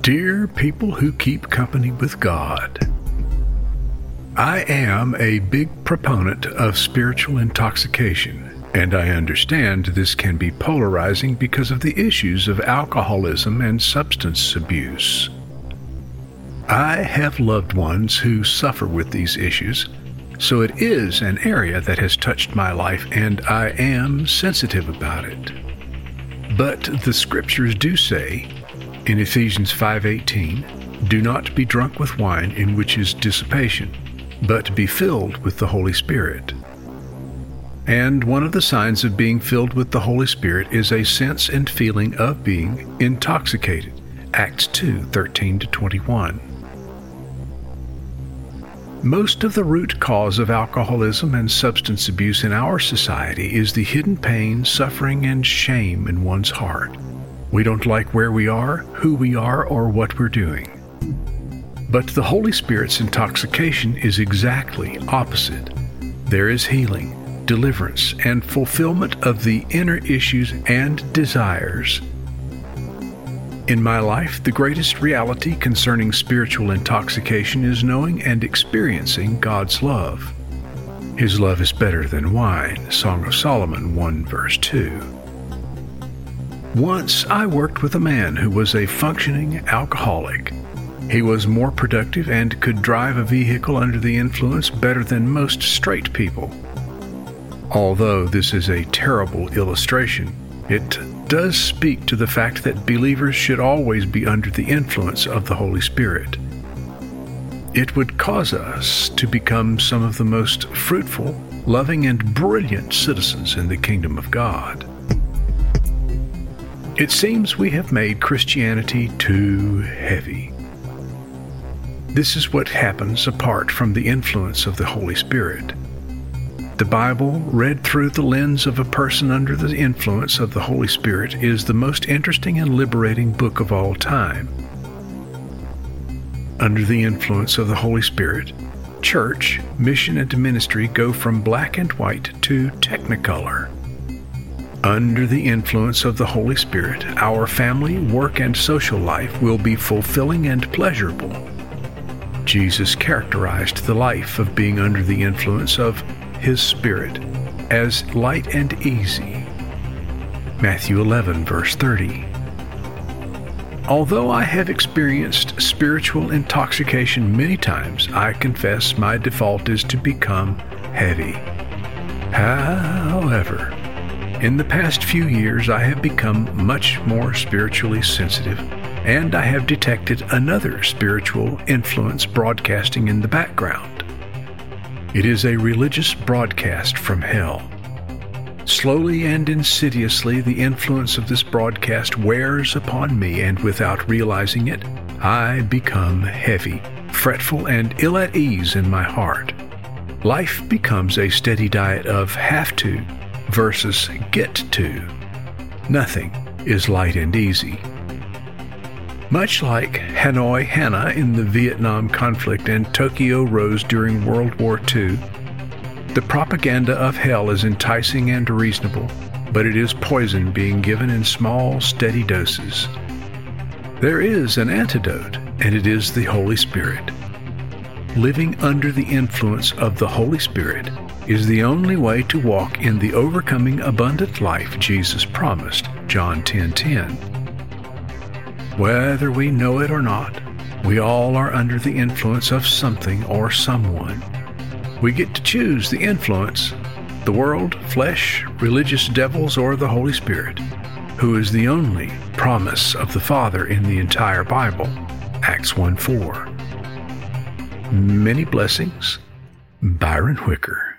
Dear people who keep company with God, I am a big proponent of spiritual intoxication, and I understand this can be polarizing because of the issues of alcoholism and substance abuse. I have loved ones who suffer with these issues, so it is an area that has touched my life, and I am sensitive about it. But the scriptures do say, in Ephesians 5:18, "Do not be drunk with wine, in which is dissipation, but be filled with the Holy Spirit." And one of the signs of being filled with the Holy Spirit is a sense and feeling of being intoxicated. Acts 2:13-21. Most of the root cause of alcoholism and substance abuse in our society is the hidden pain, suffering, and shame in one's heart. We don't like where we are, who we are, or what we're doing. But the Holy Spirit's intoxication is exactly opposite. There is healing, deliverance, and fulfillment of the inner issues and desires. In my life, the greatest reality concerning spiritual intoxication is knowing and experiencing God's love. His love is better than wine, Song of Solomon 1 verse 2. Once I worked with a man who was a functioning alcoholic. He was more productive and could drive a vehicle under the influence better than most straight people. Although this is a terrible illustration, it does speak to the fact that believers should always be under the influence of the Holy Spirit. It would cause us to become some of the most fruitful, loving, and brilliant citizens in the kingdom of God. It seems we have made Christianity too heavy. This is what happens apart from the influence of the Holy Spirit. The Bible, read through the lens of a person under the influence of the Holy Spirit, is the most interesting and liberating book of all time. Under the influence of the Holy Spirit, church, mission, and ministry go from black and white to technicolor. Under the influence of the Holy Spirit, our family, work, and social life will be fulfilling and pleasurable. Jesus characterized the life of being under the influence of His Spirit as light and easy. Matthew 11, verse 30. Although I have experienced spiritual intoxication many times, I confess my default is to become heavy. However, in the past few years, I have become much more spiritually sensitive, and I have detected another spiritual influence broadcasting in the background. It is a religious broadcast from hell. Slowly and insidiously, the influence of this broadcast wears upon me, and without realizing it, I become heavy, fretful, and ill at ease in my heart. Life becomes a steady diet of have to versus get to. Nothing is light and easy. Much like Hanoi Hannah in the Vietnam conflict and Tokyo Rose during World War II, the propaganda of hell is enticing and reasonable, but it is poison being given in small, steady doses. There is an antidote, and it is the Holy Spirit. Living under the influence of the Holy Spirit is the only way to walk in the overcoming abundant life Jesus promised, John 10:10. Whether we know it or not, we all are under the influence of something or someone. We get to choose the influence, the world, flesh, religious devils, or the Holy Spirit, who is the only promise of the Father in the entire Bible, Acts 1:4. Many blessings, Byron Whicker.